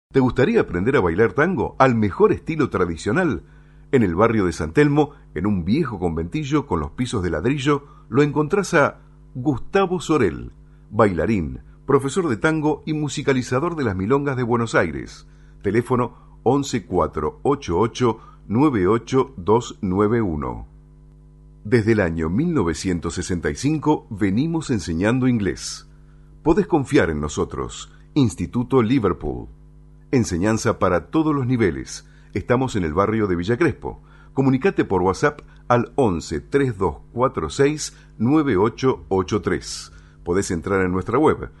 ¿Te gustaría aprender a bailar tango al mejor estilo tradicional? En el barrio de San Telmo, en un viejo conventillo con los pisos de ladrillo, lo encontrás a Gustavo Sorel, bailarín, profesor de tango y musicalizador de las milongas de Buenos Aires. Teléfono 11488 98291. Desde el año 1965 venimos enseñando inglés. Podés confiar en nosotros. Instituto Liverpool. Enseñanza para todos los niveles. Estamos en el barrio de Villa Crespo. Comunicate por WhatsApp al 11 3246 9883. Podés entrar en nuestra web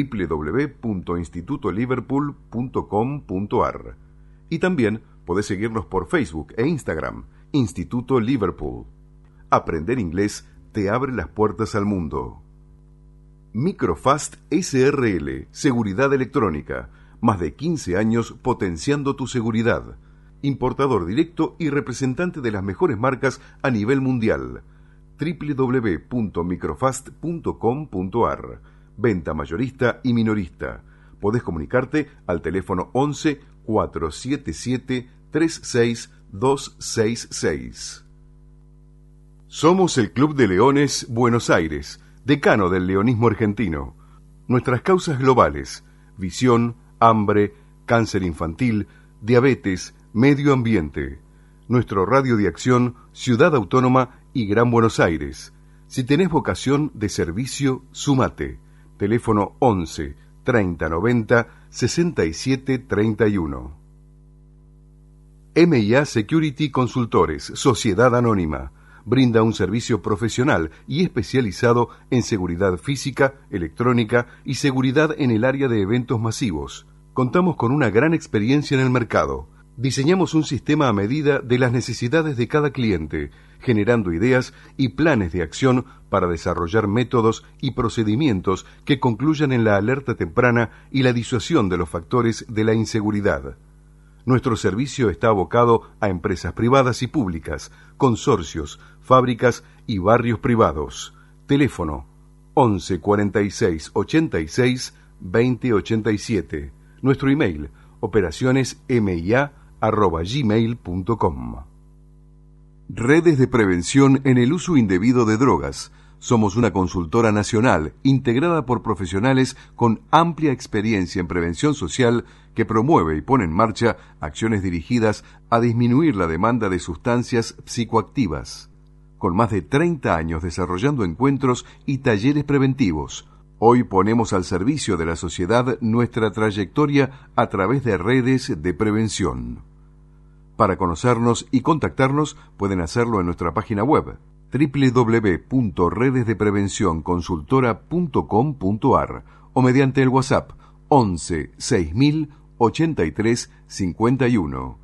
www.institutoliverpool.com.ar. Y también podés seguirnos por Facebook e Instagram, Instituto Liverpool. Aprender inglés te abre las puertas al mundo. Microfast SRL, Seguridad Electrónica. Más de 15 años potenciando tu seguridad. Importador directo y representante de las mejores marcas a nivel mundial. www.microfast.com.ar. Venta mayorista y minorista. Podés comunicarte al teléfono 11 477 36266. Somos el Club de Leones Buenos Aires, decano del leonismo argentino. Nuestras causas globales: visión, hambre, cáncer infantil, diabetes, medio ambiente. Nuestro radio de acción, Ciudad Autónoma y Gran Buenos Aires. Si tenés vocación de servicio, sumate. Teléfono 11 30 90 67 31. M&A Security Consultores, Sociedad Anónima. Brinda un servicio profesional y especializado en seguridad física, electrónica y seguridad en el área de eventos masivos. Contamos con una gran experiencia en el mercado. Diseñamos un sistema a medida de las necesidades de cada cliente, generando ideas y planes de acción para desarrollar métodos y procedimientos que concluyan en la alerta temprana y la disuasión de los factores de la inseguridad. Nuestro servicio está abocado a empresas privadas y públicas, consorcios, fábricas y barrios privados. Teléfono 11 46 86 20 87. Nuestro email operacionesmia@gmail.com. Redes de prevención en el uso indebido de drogas. Somos una consultora nacional integrada por profesionales con amplia experiencia en prevención social que promueve y pone en marcha acciones dirigidas a disminuir la demanda de sustancias psicoactivas. Con más de 30 años desarrollando encuentros y talleres preventivos, hoy ponemos al servicio de la sociedad nuestra trayectoria a través de redes de prevención. Para conocernos y contactarnos pueden hacerlo en nuestra página web www.redesdeprevencionconsultora.com.ar o mediante el WhatsApp 11 6000 83 51.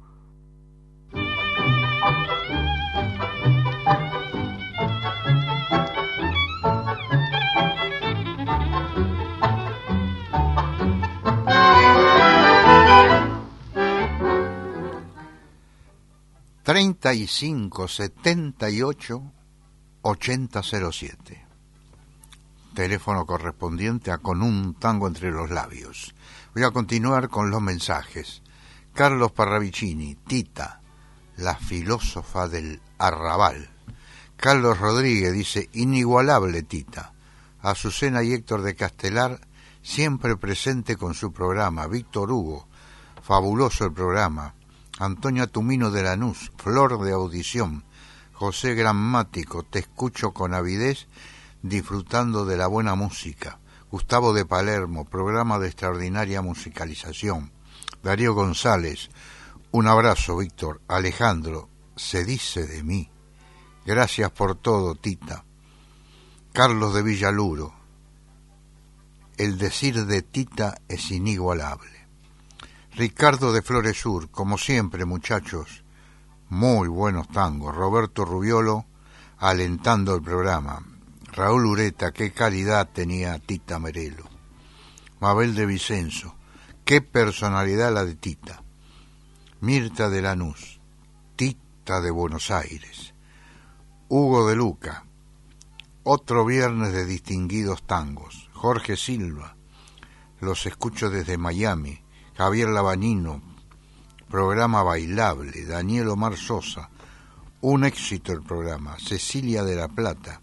(3578-8007). Teléfono correspondiente a Con un tango entre los labios. Voy a continuar con los mensajes. Carlos Parravicini, Tita, la filósofa del arrabal. Carlos Rodríguez dice: inigualable Tita. Azucena y Héctor de Castelar, siempre presente con su programa. Víctor Hugo, fabuloso el programa. Antonia Tumino de Lanús, flor de audición. José Gramático, te escucho con avidez, disfrutando de la buena música. Gustavo de Palermo, programa de extraordinaria musicalización. Darío González, un abrazo, Víctor. Alejandro, se dice de mí. Gracias por todo, Tita. Carlos de Villaluro, el decir de Tita es inigualable. Ricardo de Floresur, como siempre, muchachos, muy buenos tangos. Roberto Rubiolo, alentando el programa. Raúl Ureta, qué calidad tenía Tita Merelo. Mabel de Vicenzo, qué personalidad la de Tita. Mirta de Lanús, Tita de Buenos Aires. Hugo de Luca, otro viernes de distinguidos tangos. Jorge Silva, los escucho desde Miami. Javier Labañino, programa bailable, Daniel Omar Sosa, un éxito el programa, Cecilia de la Plata,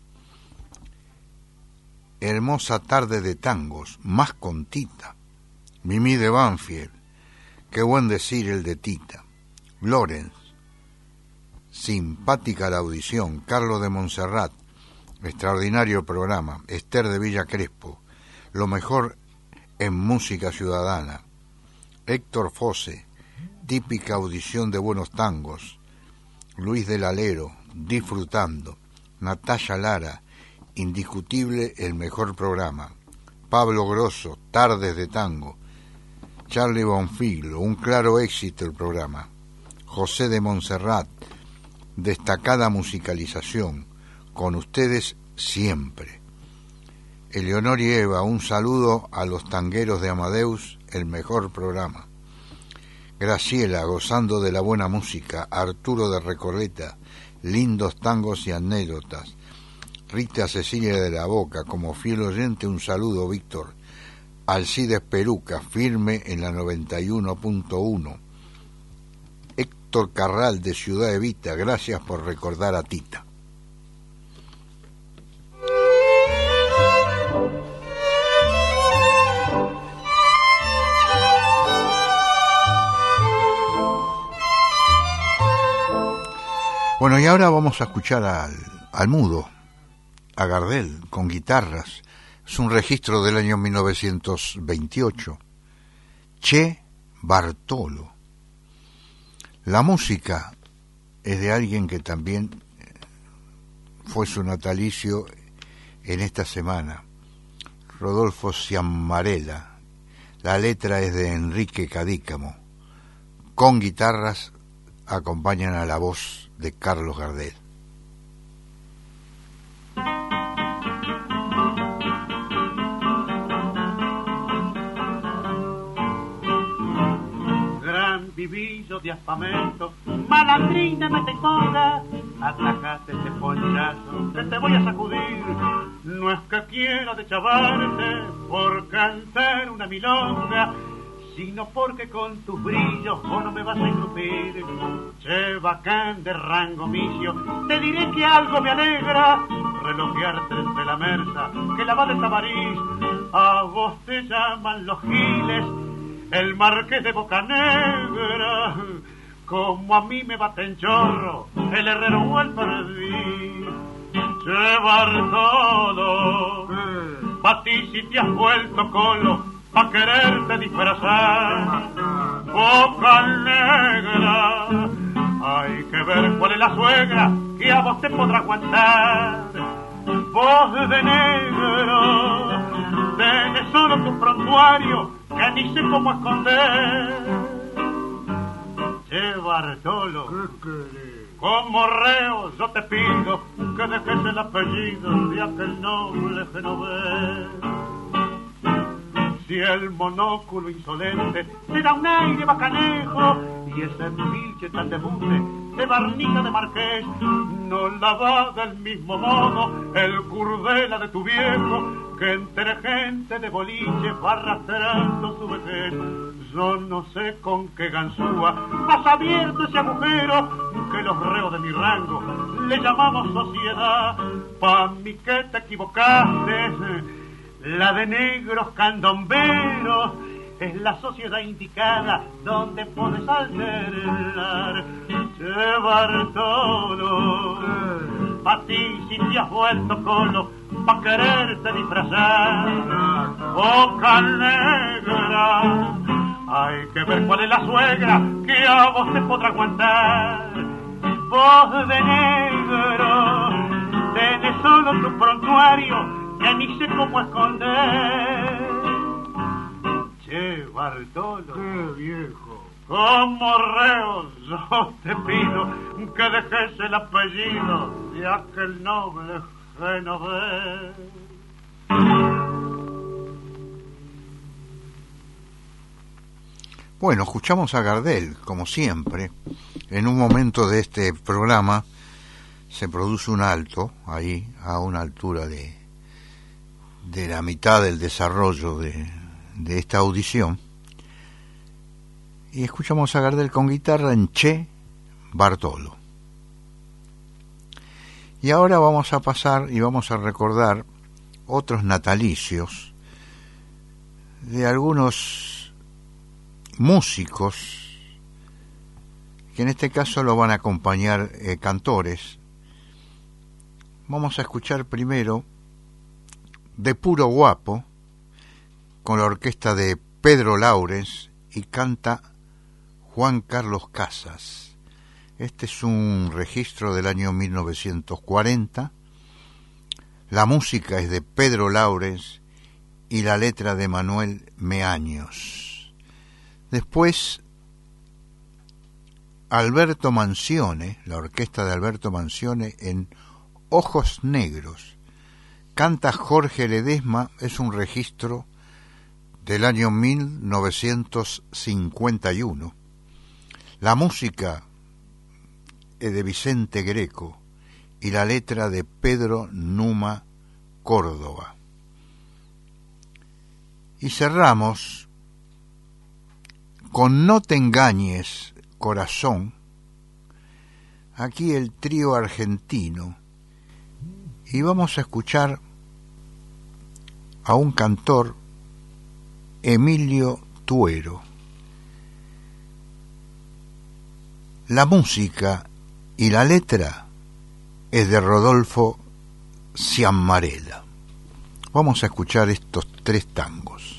hermosa tarde de tangos, más con Tita, Mimi de Banfield, qué buen decir el de Tita, Lorenz, simpática la audición, Carlos de Montserrat, extraordinario programa, Esther de Villa Crespo, lo mejor en música ciudadana, Héctor Fosse, típica audición de buenos tangos, Luis del Alero, disfrutando, Natalia Lara, indiscutible el mejor programa, Pablo Grosso, tardes de tango, Charlie Bonfiglio, un claro éxito el programa, José de Montserrat, destacada musicalización, con ustedes siempre. Eleonor y Eva, un saludo a los tangueros de Amadeus, el mejor programa. Graciela, gozando de la buena música. Arturo de Recoleta, lindos tangos y anécdotas. Rita Cecilia de la Boca, como fiel oyente, un saludo, Víctor. Alcides Peruca, firme en la 91.1. Héctor Carral, de Ciudad Evita, gracias por recordar a Tita. Bueno, y ahora vamos a escuchar al mudo, a Gardel, con guitarras. Es un registro del año 1928. Che Bartolo. La música es de alguien que también fue su natalicio en esta semana, Rodolfo Ciammarella. La letra es de Enrique Cadícamo. Con guitarras acompañan a la voz de Carlos Gardel. Gran vivillo de asfamento, malandrina me te ponga, atacate ese ponchazo que te voy a sacudir. No es que quiera deschavarte por cantar una milonga, sino porque con tus brillos vos no me vas a engrupir. Che bacán de rango micio, te diré que algo me alegra, relojearte entre la merza que la va de Tabarís. A vos te llaman los giles, el marqués de Bocanegra, como a mí me baten chorro, el herrero o el perdiz. Che Bartolo, pa' ti si te has vuelto colo, pa' quererte disfrazar, Boca Negra, hay que ver cuál es la suegra que a vos te podrá aguantar. Voz de negro, tenés solo tu prontuario que ni sé cómo esconder. Che Bartolo, como reo yo te pido que dejes el apellido de aquel noble genovés. Si el monóculo insolente te da un aire bacanejo y ese pilche tan de bunde de barniza de marqués no la va del mismo modo el curdela de tu viejo que entre gente de boliche va arrastrando su vejez. Yo no sé con qué ganzúa has abierto ese agujero que los reos de mi rango le llamamos sociedad. Pa' mí que te equivocaste, la de negros candomberos es la sociedad indicada donde puedes alternar. Che Bartolo, pa' ti si te has vuelto colo, pa' quererte disfrazar. Boca Negra, hay que ver cuál es la suegra que a vos te podrá aguantar. Voz de negro, tenés solo tu prontuario que ni sé cómo esconder. Che Bartolo, qué viejo, como reo yo te pido que dejes el apellido de aquel noble genovés. Bueno, escuchamos a Gardel, como siempre. En un momento de este programa se produce un alto, ahí, a una altura de la mitad del desarrollo de esta audición, Y escuchamos a Gardel con guitarra en Che Bartolo. Y ahora vamos a pasar y vamos a recordar otros natalicios de algunos músicos que en este caso lo van a acompañar cantores. Vamos a escuchar primero De Puro Guapo con la orquesta de Pedro Laurens y canta Juan Carlos Casas. Este es un registro del año 1940. La música es de Pedro Laurens y la letra de Manuel Meaños. Después, Alberto Manzione, la orquesta de Alberto Manzione en Ojos Negros. Canta Jorge Ledesma, es un registro del año 1951. La música de Vicente Greco y la letra de Pedro Numa Córdoba. Y cerramos con No te engañes, corazón, aquí el trío argentino, y vamos a escuchar a un cantor, Emilio Tuero. La música y la letra es de Rodolfo Ciammarella. Vamos a escuchar estos tres tangos.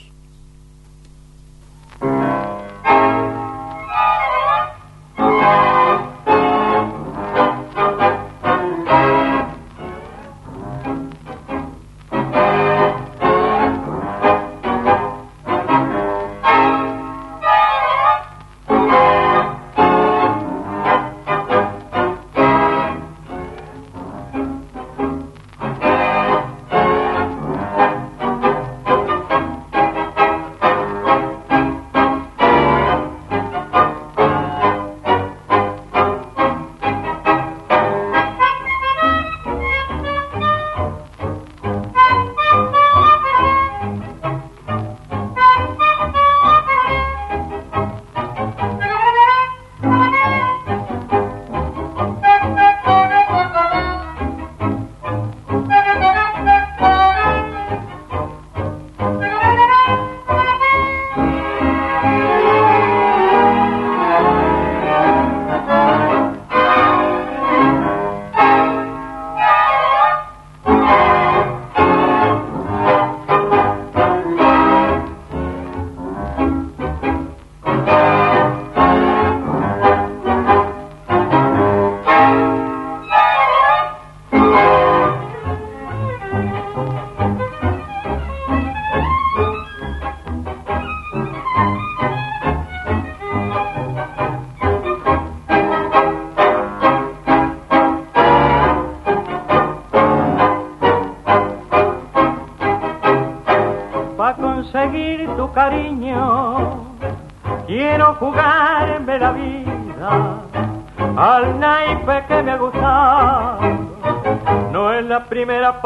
Cariño, quiero jugarme la vida al naipe que me ha gustado. No es la primera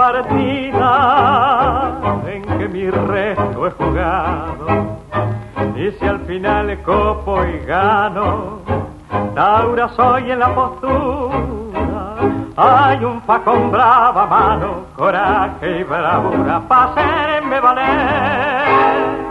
partida en que mi resto he jugado, y si al final copo y gano, Taura soy en la postura. Hay un facón brava mano, coraje y bravura pa' hacerme valer.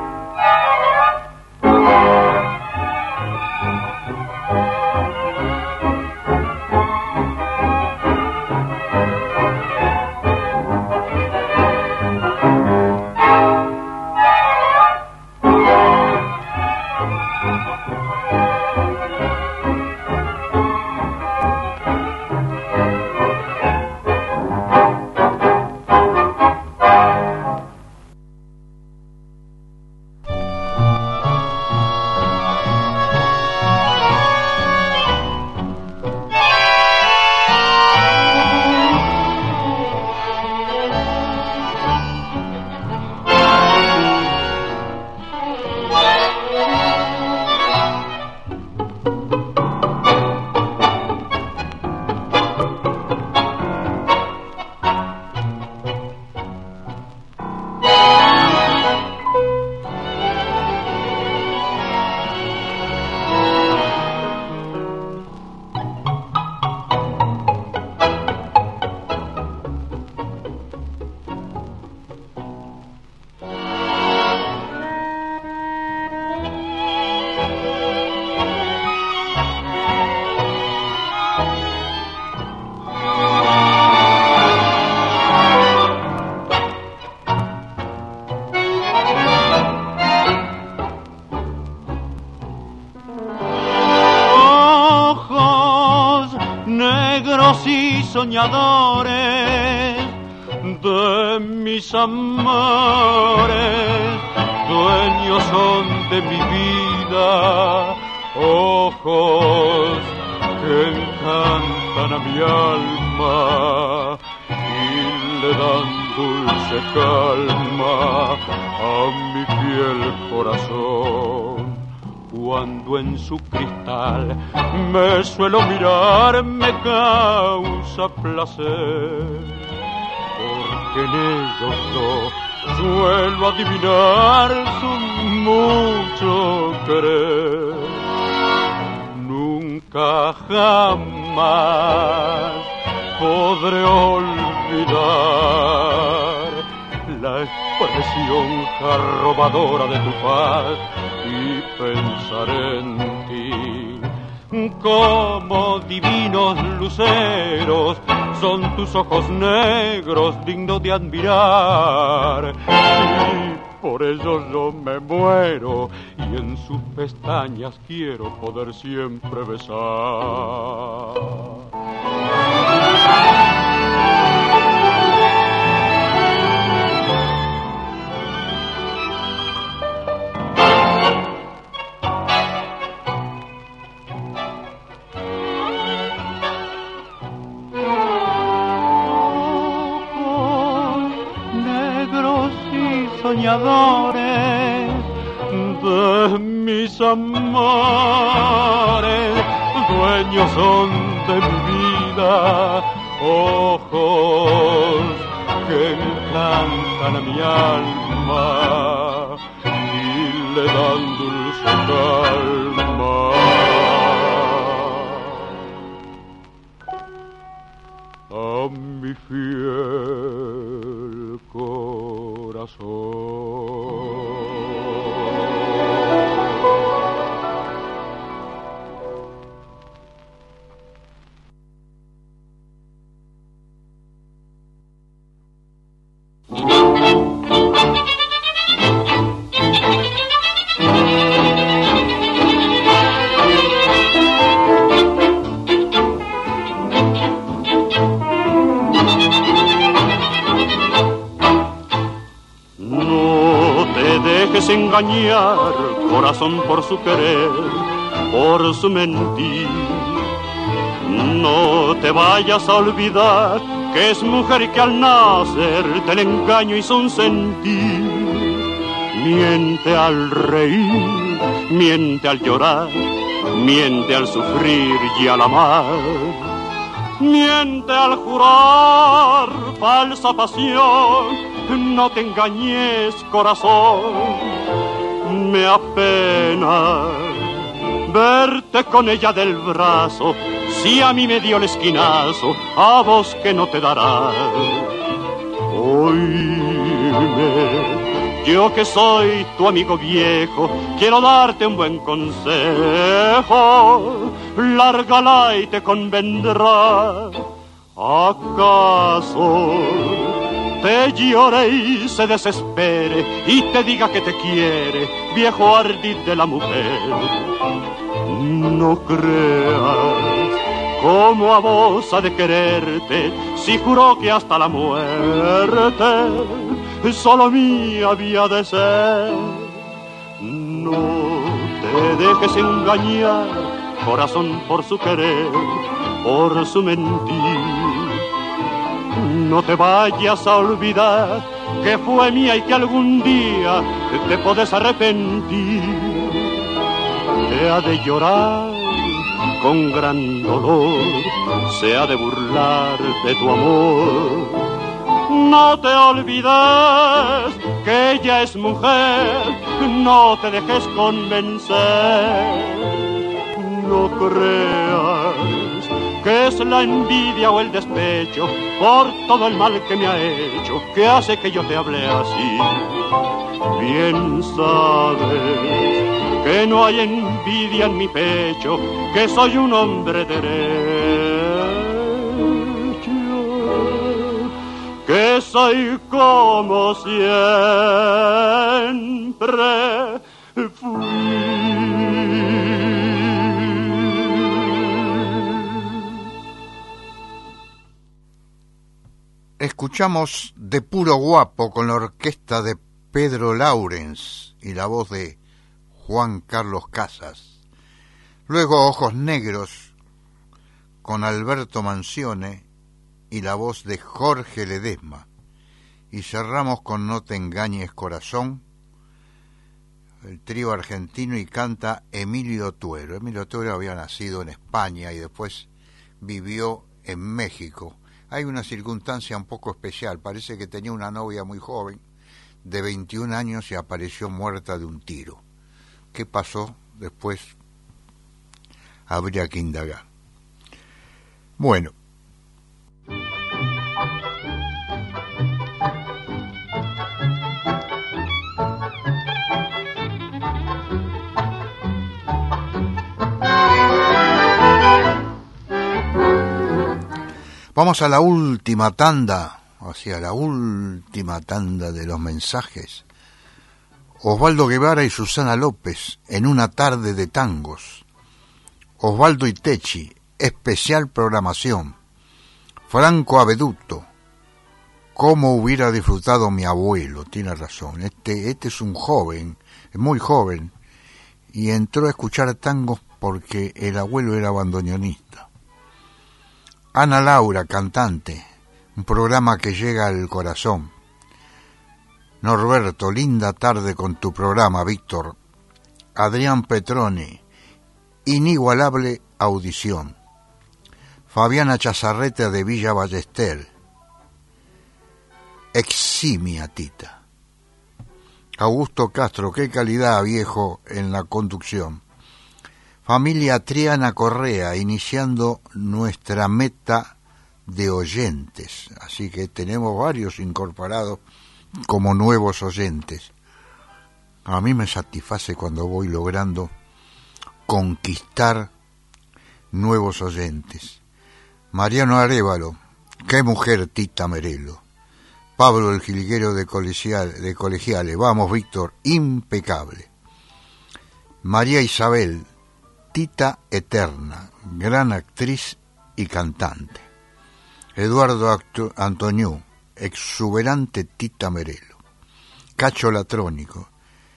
negros y soñadores de mis amores, dueños son de mi vida, ojos que encantan a mi alma y le dan dulce calma a mi fiel corazón. Cuando en su cristal me suelo mirar, me causa placer, porque en ellos yo suelo adivinar su mucho querer. Nunca jamás podré olvidar la expresión arrobadora de tu paz y pensar en ti. Como divinos luceros son tus ojos negros dignos de admirar, y por ellos yo me muero y en sus pestañas quiero poder siempre besar. Soñadores de mis amores, dueños son de mi vida, ojos que encantan a mi alma y le dan dulce calma a mi fiel corazón. Engañar, corazón, por su querer, por su mentir. No te vayas a olvidar que es mujer y que al nacer del engaño hizo un sentir. Miente al reír, miente al llorar, miente al sufrir y al amar. Miente al jurar falsa pasión. No te engañes, corazón, me apena verte con ella del brazo. Si a mí me dio el esquinazo, a vos que no te dará. Oíme, yo que soy tu amigo viejo, quiero darte un buen consejo. Lárgala y te convendrá. ¿Acaso te llore y se desespere y te diga que te quiere, viejo ardid de la mujer? No creas cómo a vos ha de quererte, si juró que hasta la muerte solo mía había de ser. No te dejes engañar, corazón, por su querer, por su mentir. No te vayas a olvidar que fue mía y que algún día te podés arrepentir. Te ha de llorar con gran dolor, se ha de burlar de tu amor. No te olvides que ella es mujer, no te dejes convencer. No creas que es la envidia o el despecho por todo el mal que me ha hecho, que hace que yo te hable así. Bien sabes que no hay envidia en mi pecho, que soy un hombre derecho, que soy como siempre fui. Escuchamos De Puro Guapo con la orquesta de Pedro Laurens y la voz de Juan Carlos Casas. Luego Ojos Negros con Alberto Manzione y la voz de Jorge Ledesma. Y cerramos con No te engañes corazón, el trío argentino, y canta Emilio Tuero. Emilio Tuero había nacido en España y después vivió en México. Hay una circunstancia un poco especial, parece que tenía una novia muy joven, de 21 años, y apareció muerta de un tiro. ¿Qué pasó después? Habría que indagar. Bueno. Vamos a la última tanda, hacia la última tanda de los mensajes. Osvaldo Guevara y Susana López, En una tarde de tangos. Osvaldo Itechi, especial programación. Franco Aveduto, cómo hubiera disfrutado mi abuelo. Tiene razón, este es un joven, muy joven, y entró a escuchar tangos porque el abuelo era bandoneonista. Ana Laura, cantante, un programa que llega al corazón. Norberto, linda tarde con tu programa, Víctor. Adrián Petroni, inigualable audición. Fabiana Chazarreta de Villa Ballester, eximia Tita. Augusto Castro, qué calidad, viejo, en la conducción. Familia Triana Correa, iniciando nuestra meta de oyentes. Así que tenemos varios incorporados como nuevos oyentes. A mí me satisface cuando voy logrando conquistar nuevos oyentes. Mariano Arévalo, qué mujer Tita Merelo. Pablo el Jilguero de Colegiales, vamos Víctor, impecable. María Isabel, Tita eterna, gran actriz y cantante. Eduardo Antoniú, exuberante Tita Merelo. Cacho Latrónico,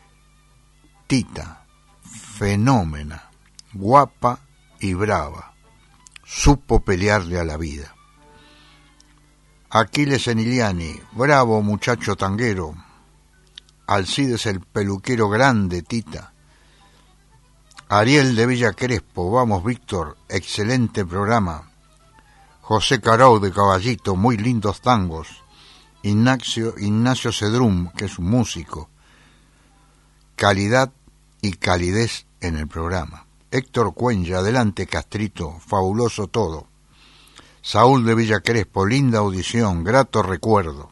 Tita, fenómena, guapa y brava, supo pelearle a la vida. Aquiles Eniliani, bravo muchacho tanguero. Alcides el peluquero grande, Tita. Ariel de Villa Crespo, vamos Víctor, excelente programa. José Carou de Caballito, muy lindos tangos. Ignacio Cedrum, que es un músico. Calidad y calidez en el programa. Héctor Cuenya, adelante Castrito, fabuloso todo. Saúl de Villa Crespo, linda audición, grato recuerdo.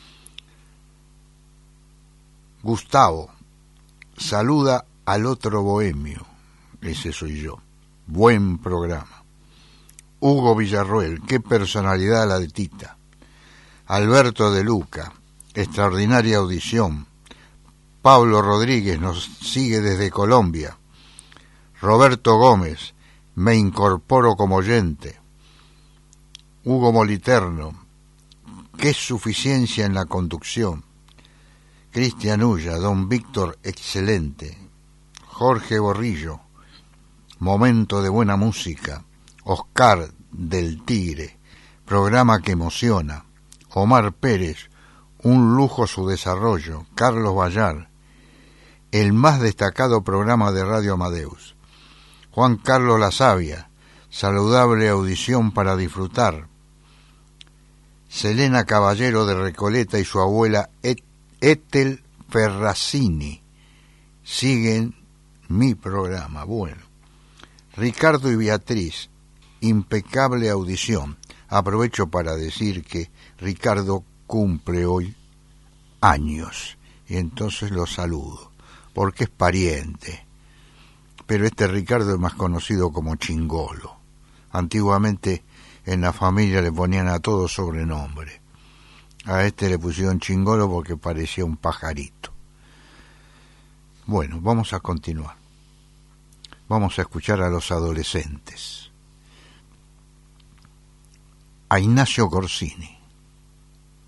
Gustavo, saluda al otro bohemio. Ese soy yo. Buen programa. Hugo Villarroel, qué personalidad la de Tita. Alberto de Luca, extraordinaria audición. Pablo Rodríguez nos sigue desde Colombia. Roberto Gómez, me incorporo como oyente. Hugo Moliterno, qué suficiencia en la conducción. Cristian Ulla, don Víctor, excelente. Jorge Borrillo, momento de buena música. Oscar del Tigre, programa que emociona. Omar Pérez, un lujo su desarrollo. Carlos Vallar, el más destacado programa de Radio Amadeus. Juan Carlos La Sabia, saludable audición para disfrutar. Selena Caballero de Recoleta y su abuela Ethel Ferracini siguen mi programa. Bueno, Ricardo y Beatriz, impecable audición. Aprovecho para decir que Ricardo cumple hoy años y entonces lo saludo porque es pariente, pero este Ricardo es más conocido como Chingolo. Antiguamente en la familia le ponían a todos sobrenombre. A este le pusieron Chingolo porque parecía un pajarito. Bueno, vamos a continuar. Vamos a escuchar a los adolescentes. A Ignacio Corsini.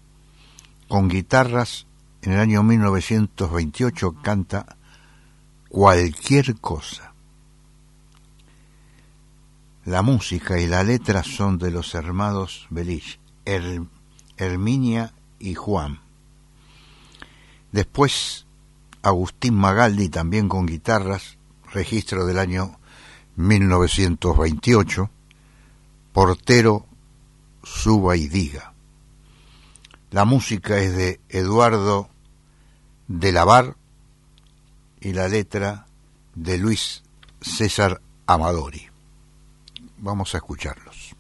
con guitarras, en el año 1928 canta Cualquier cosa. La música y la letra son de los hermanos Belich, Herminia y Juan. Después Agustín Magaldi, también con guitarras, registro del año 1928, Portero, suba y diga. La música es de Eduardo de Lavar y la letra de Luis César Amadori. Vamos a escucharlos.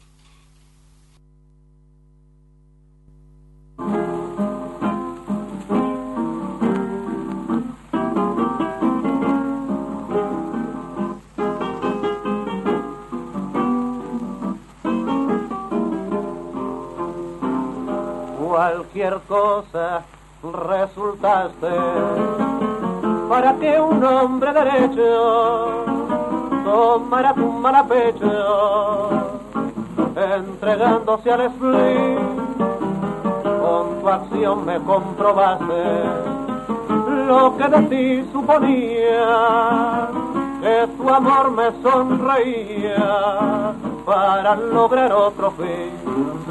Cualquier cosa resultaste para que un hombre derecho tomara tu mal a pecho, entregándose al spleen. Con tu acción me comprobaste lo que de ti suponía, que tu amor me sonreía para lograr otro fin.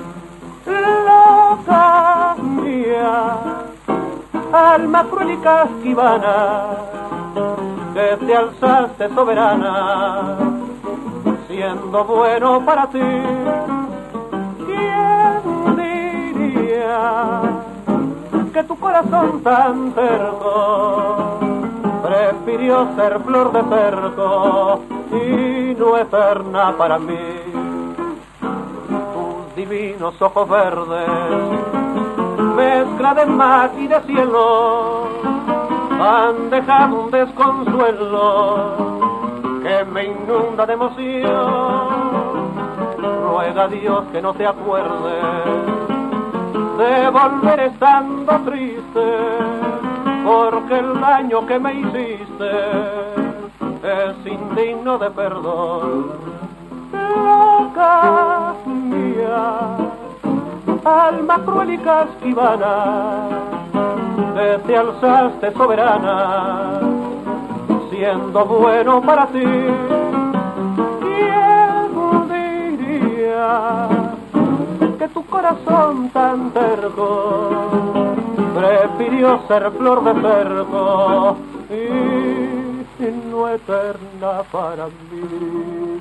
Loca mía, alma cruel y casquivana, que te alzaste soberana, siendo bueno para ti. ¿Quién diría que tu corazón tan terco prefirió ser flor de cerco y no eterna para mí? Divinos ojos verdes, mezcla de mar y de cielo, han dejado un desconsuelo que me inunda de emoción. Ruega a Dios que no te acuerdes de volver estando triste, porque el daño que me hiciste es indigno de perdón. Loca mía, alma cruel y casquivana, que te alzaste soberana, siendo bueno para ti. ¿Quién diría que tu corazón tan terco prefirió ser flor de cerco y no eterna para mí?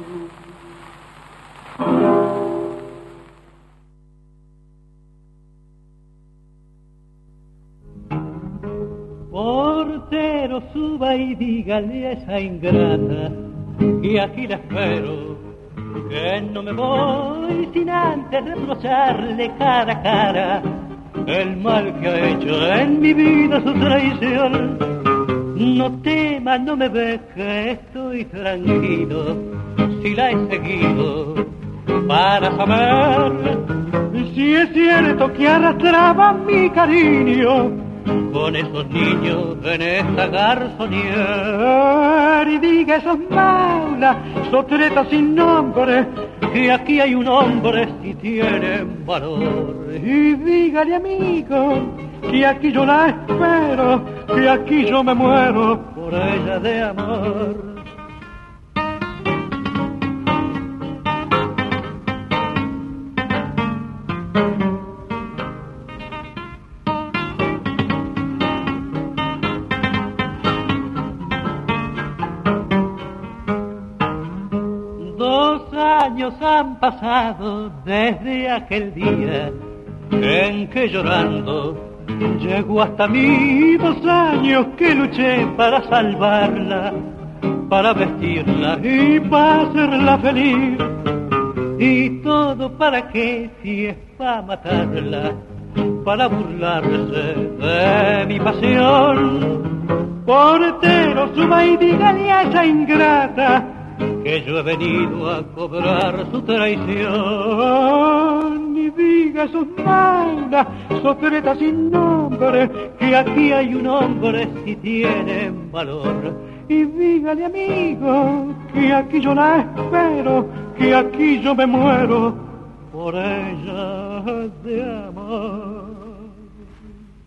Portero, suba y dígale a esa ingrata que aquí la espero, que no me voy sin antes reprocharle cara a cara el mal que ha hecho en mi vida, su traición. No tema, no me deje, estoy tranquilo, si la he seguido para saber si es cierto que arrastraba mi cariño con esos niños en esta garzonier. Y diga esos maulas, sotretas sin nombre, que aquí hay un hombre si tienen valor. Y dígale, amigo, que aquí yo la espero, que aquí yo me muero por ella de amor. 2 años han pasado desde aquel día en que llorando llegó hasta mí. 2 años que luché para salvarla, para vestirla y para hacerla feliz. Y todo para qué, si es para matarla, para burlarse de mi pasión. Portero, suba y dígale a esa ingrata que yo he venido a cobrar su traición. Y diga sus mangas, sotretas sin nombre, que aquí hay un hombre si tienen valor. Y dígale, amigo, que aquí yo la espero, que aquí yo me muero por ella de amor.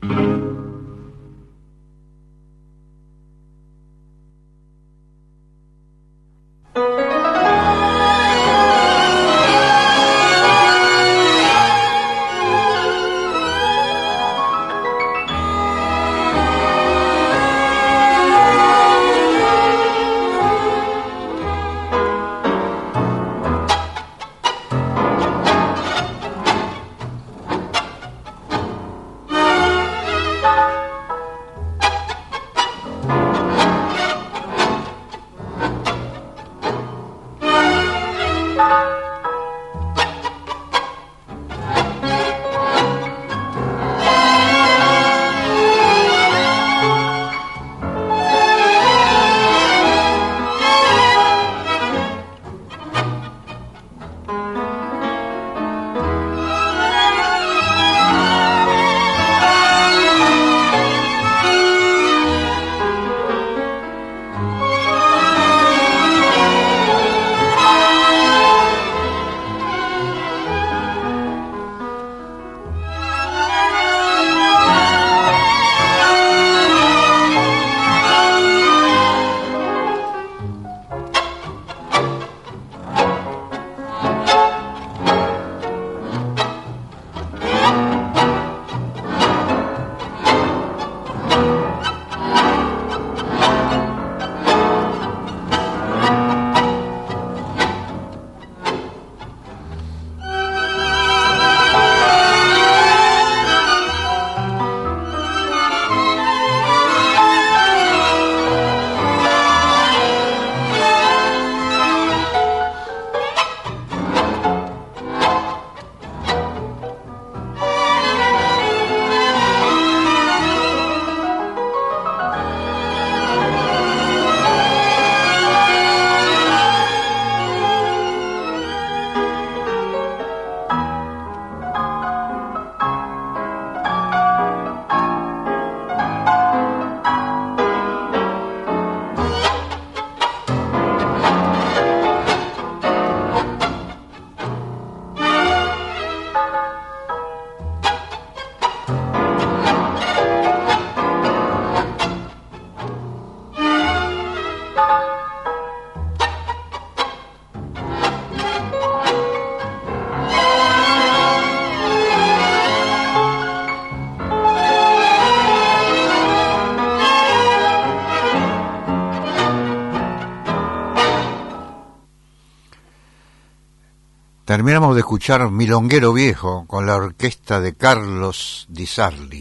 Terminamos de escuchar Milonguero Viejo con la orquesta de Carlos Di Sarli.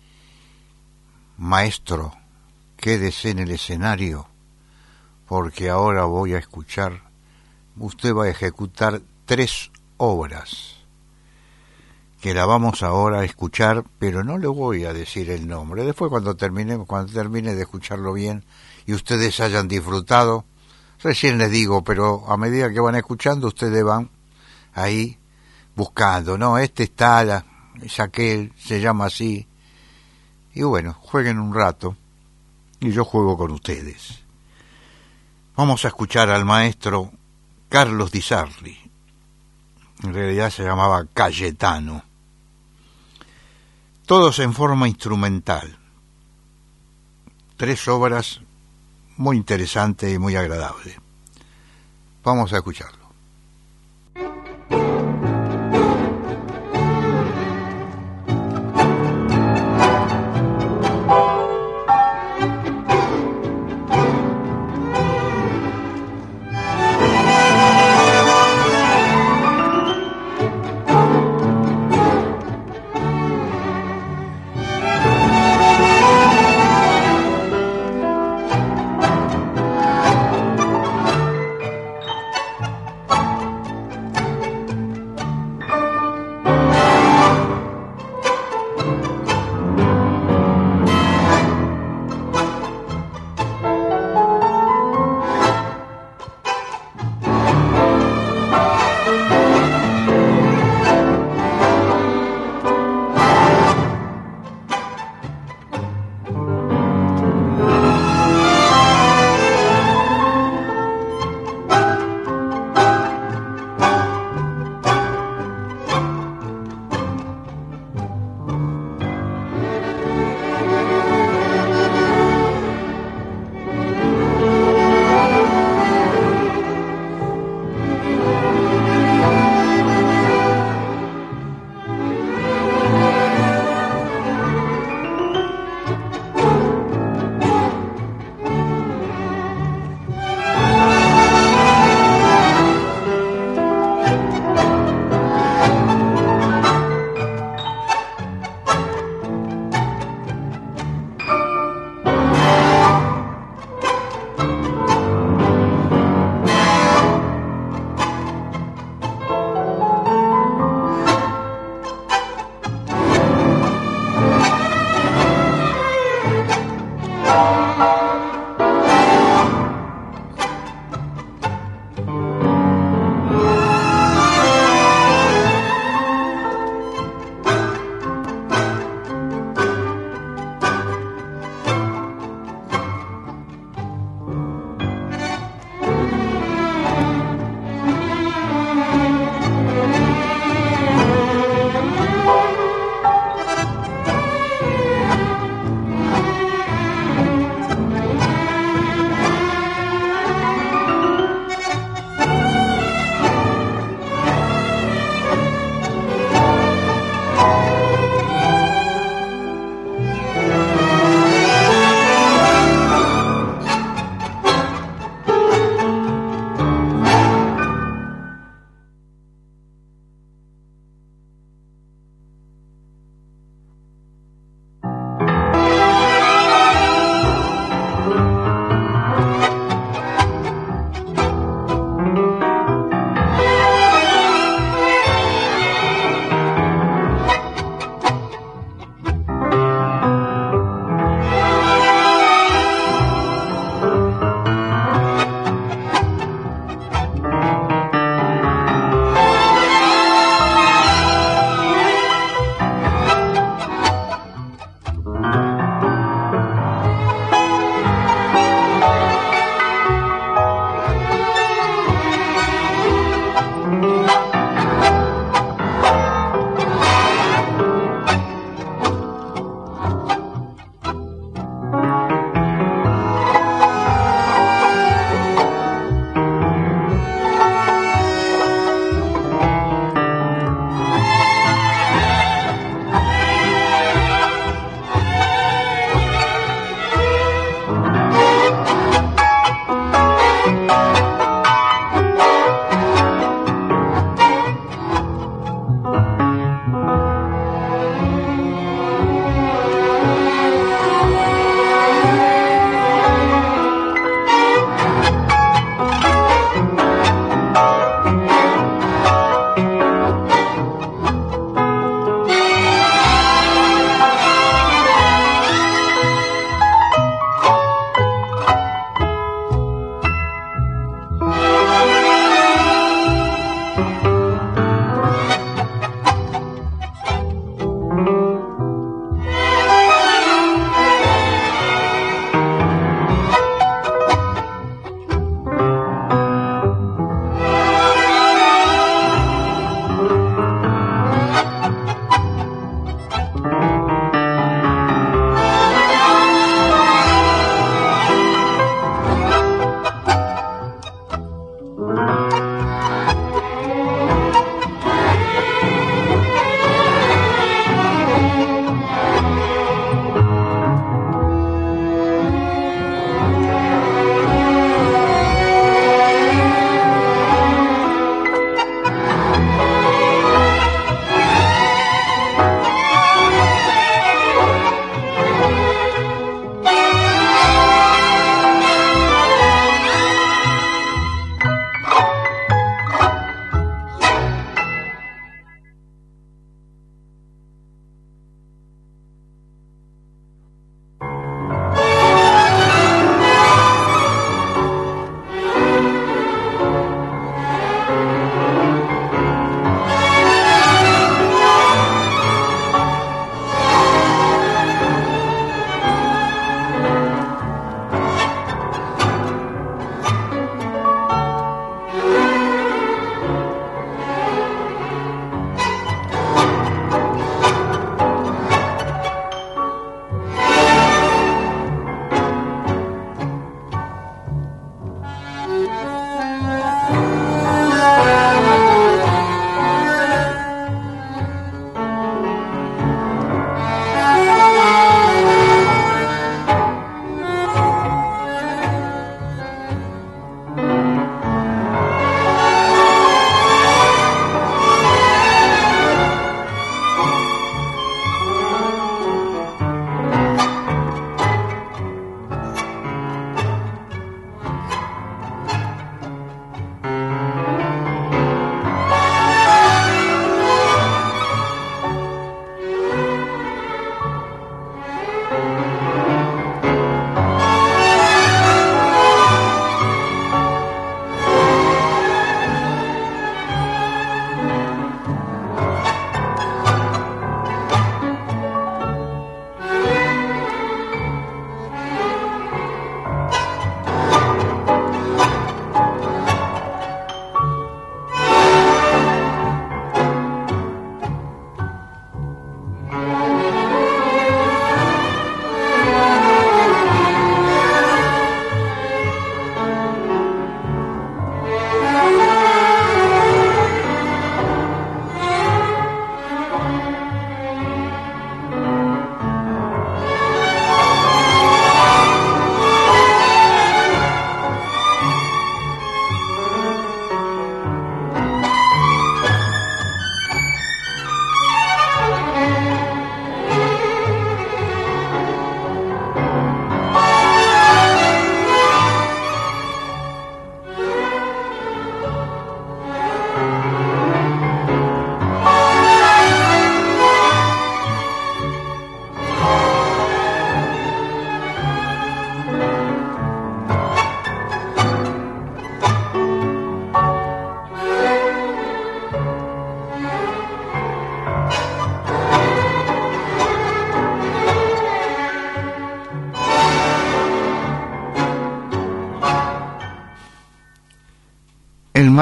Maestro, quédese en el escenario, porque ahora voy a escuchar, usted va a ejecutar 3 obras, que la vamos ahora a escuchar, pero no le voy a decir el nombre. Después cuando termine de escucharlo bien y ustedes hayan disfrutado, recién les digo, pero a medida que van escuchando, ustedes van ahí buscando, no, este está, es aquel, se llama así, y bueno, jueguen un rato y yo juego con ustedes. Vamos a escuchar al maestro Carlos Di Sarli, en realidad se llamaba Cayetano, todos en forma instrumental, 3 obras muy interesantes y muy agradables. Vamos a escucharlo.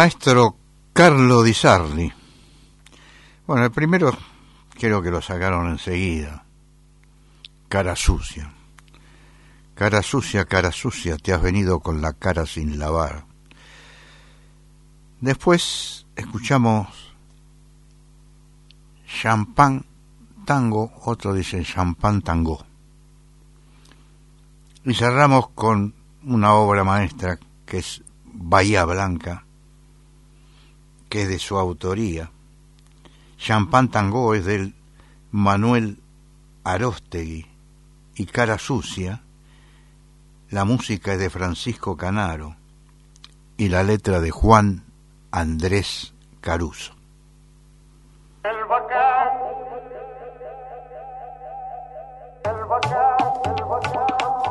maestro Carlo Di Sarli. Bueno, el primero creo que lo sacaron enseguida. Cara sucia. Cara sucia, te has venido con la cara sin lavar. Después escuchamos Champán Tango, otro dice Champán Tango. Y cerramos con una obra maestra que es Bahía Blanca, que es de su autoría. Champán Tango es del Manuel Aróstegui y Cara Sucia, la música es de Francisco Canaro y la letra de Juan Andrés Caruso. El bacán, el bacán, el bacán.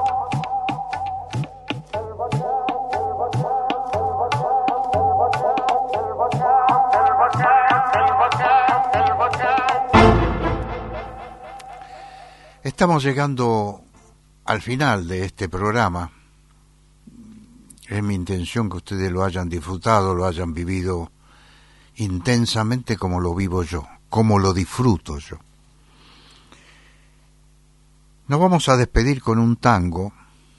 Estamos llegando al final de este programa. Es mi intención que ustedes lo hayan disfrutado, lo hayan vivido intensamente como lo vivo yo, como lo disfruto yo. Nos vamos a despedir con un tango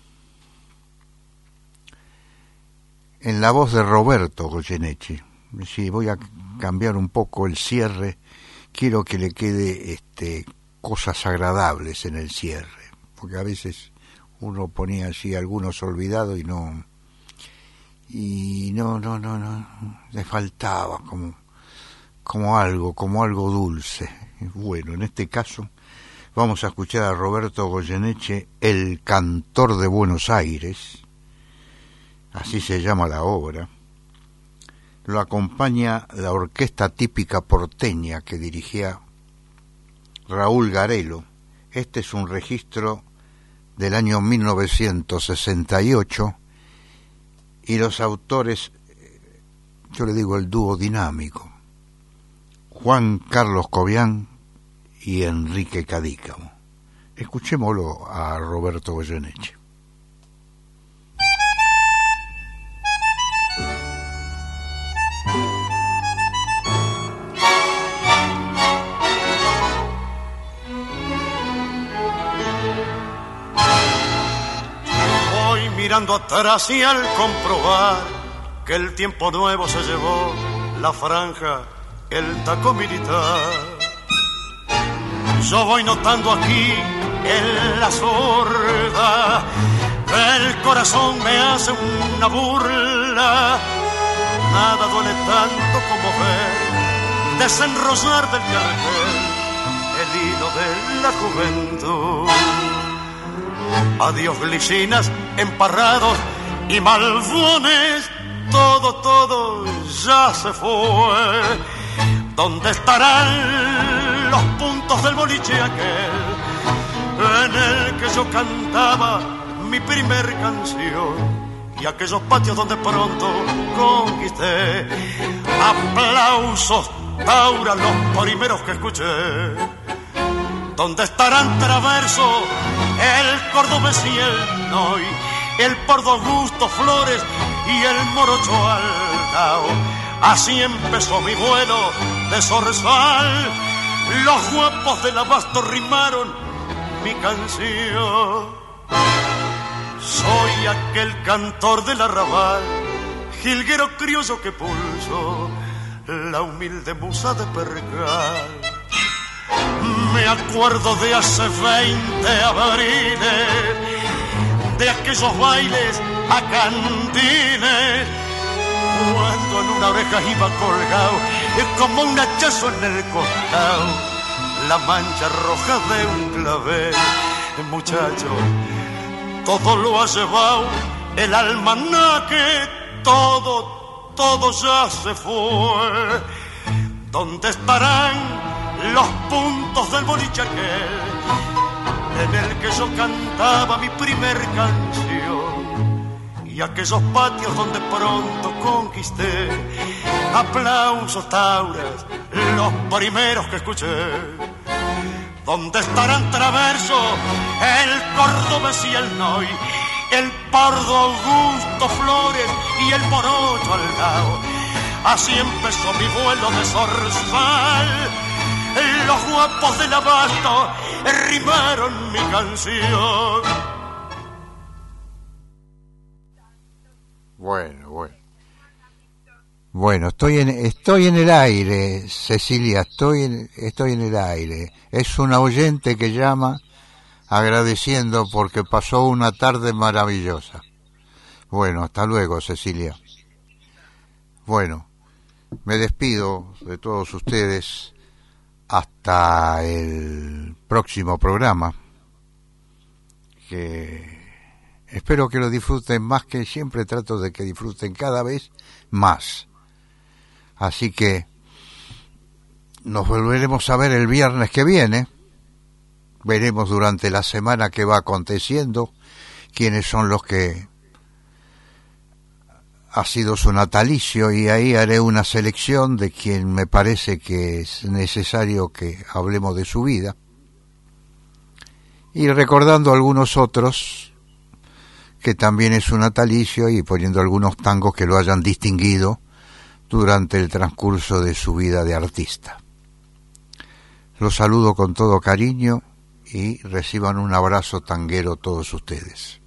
en la voz de Roberto Goyeneche. Sí, voy a cambiar un poco el cierre, quiero que le quede cosas agradables en el cierre, porque a veces uno ponía así algunos olvidados y no, le faltaba como algo dulce. Bueno, en este caso vamos a escuchar a Roberto Goyeneche, el cantor de Buenos Aires, así se llama la obra. Lo acompaña la orquesta típica porteña que dirigía Raúl Garelo. Este es un registro del año 1968 y los autores, yo le digo el dúo dinámico, Juan Carlos Cobian y Enrique Cadícamo. Escuchémoslo a Roberto Goyeneche. Mirando atrás y al comprobar que el tiempo nuevo se llevó la franja, el taco militar, yo voy notando aquí en la sorda que el corazón me hace una burla. Nada duele tanto como ver desenrollar del cartel el hilo de la juventud. Adiós glicinas, emparrados y malvones, todo ya se fue. ¿Dónde estarán los puntos del boliche aquel en el que yo cantaba mi primer canción? Y aquellos patios donde pronto conquisté aplausos, Taura, los primeros que escuché. ¿Dónde estarán Traverso, el cordobés y el Noy, el Pordo Augusto Flores y el Morocho Aldao? Así empezó mi vuelo de zorzal, los guapos del abasto rimaron mi canción. Soy aquel cantor del arrabal, jilguero criollo que pulso la humilde musa de Percal. Me acuerdo de hace 20 abriles, de aquellos bailes a cantines, cuando en una oreja iba colgado como un hachazo en el costado la mancha roja de un clavel. Muchacho, todo lo ha llevado el almanaque, todo ya se fue. ¿Dónde estarán los puntos del boliche aquel en el que yo cantaba mi primer canción? Y aquellos patios donde pronto conquisté aplausos, tauras, los primeros que escuché. ¿Dónde estarán Traverso, el cordobés y el Noy, el Pardo Augusto Flores y el Morocho Aldao? así empezó mi vuelo de zorzal. Los guapos del abasto rimaron mi canción. Bueno, estoy en el aire, Cecilia, estoy en el aire. Es una oyente que llama agradeciendo porque pasó una tarde maravillosa. Bueno, hasta luego, Cecilia. Bueno, me despido de todos ustedes hasta el próximo programa, que espero que lo disfruten más, que siempre trato de que disfruten cada vez más. Así que nos volveremos a ver el viernes que viene. Veremos durante la semana qué va aconteciendo, quiénes son los que ha sido su natalicio, y ahí haré una selección de quien me parece que es necesario que hablemos de su vida, y recordando algunos otros que también es su natalicio, y poniendo algunos tangos que lo hayan distinguido durante el transcurso de su vida de artista. Los saludo con todo cariño y reciban un abrazo tanguero todos ustedes.